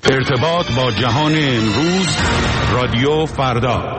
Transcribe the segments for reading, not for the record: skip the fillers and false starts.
ارتباط با جهان امروز، رادیو فردا.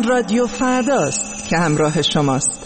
رادیو فرداست که همراه شماست.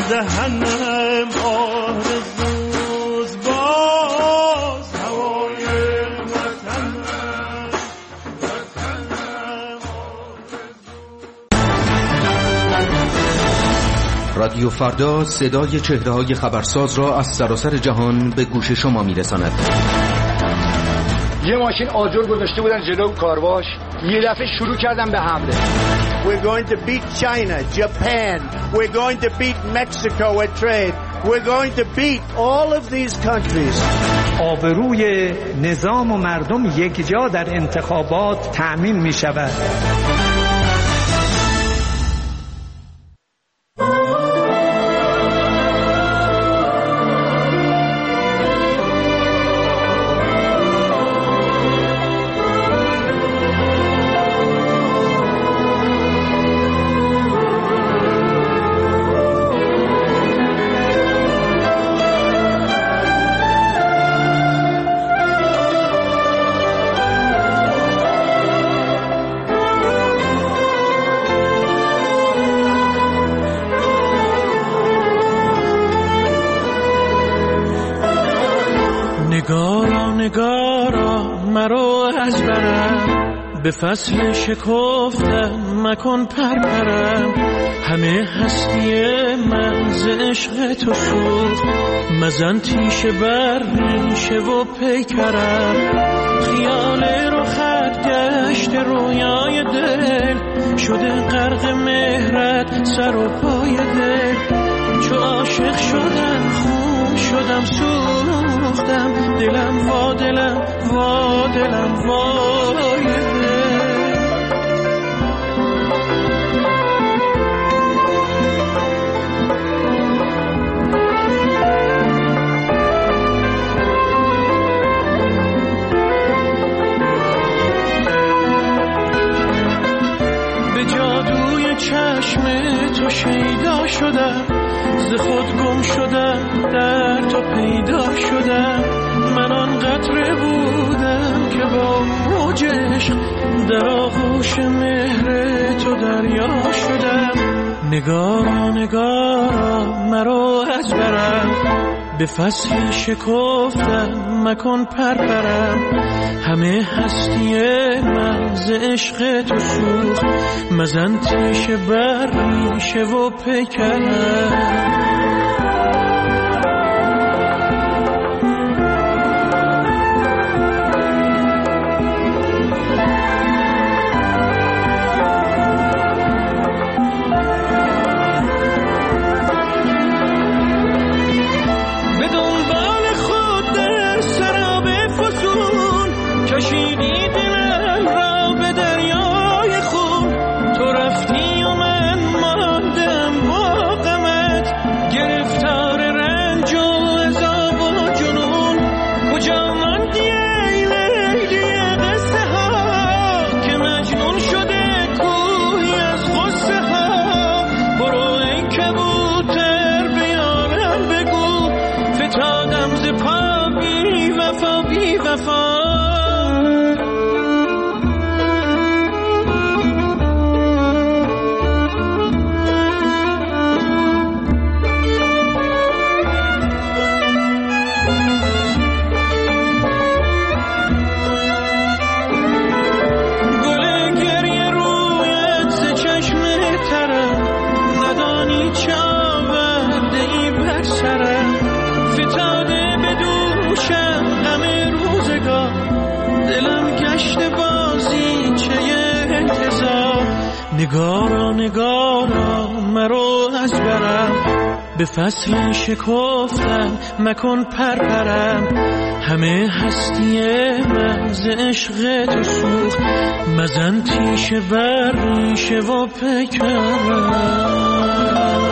دهنم آرزوز باز هوای وطنم رادیو فردا صدای چهره‌های خبرساز را از سراسر جهان به گوش شما می‌رساند. یه ماشین آجر گذاشته بودن جلو کارواش، یه دفعه شروع کردن به حمله. We're going to beat China, Japan. We're going to beat Mexico at trade. We're going to beat all of these countries. آبروی نظام و مردم یکجا در انتخابات تأمین می شود. نگارا مرا از برم به فصل شکفتم مکن پرپرم همه هستی من ز عشق تو سوخت مزن تیشه بر ریشه و پیکرم خیال رو خط گشت رویای دل شده غرق مهرت سر و پای دل چو عاشق شدم خون شدم سوختم دلم وا دلم وا دلم وای دل به جادوی چشم تو شیدا شدم ز خود گم شدم در تو پیدا شدم من آن قطره بودم که با موج عشق در آغوش مهر تو دریا شدم نگارا نگارا مرا از برم به فصل شکفتم مکن پرپرم همه هستی من ز عشق تو سوخت مزن تیشه بر ریشه و پیکرم نگارا نگارا مرا از برم به فصل شکفتم مکن پرپرم همه هستی من ز عشق تو سوخت مزن تیشه بر ریشه و پیکرم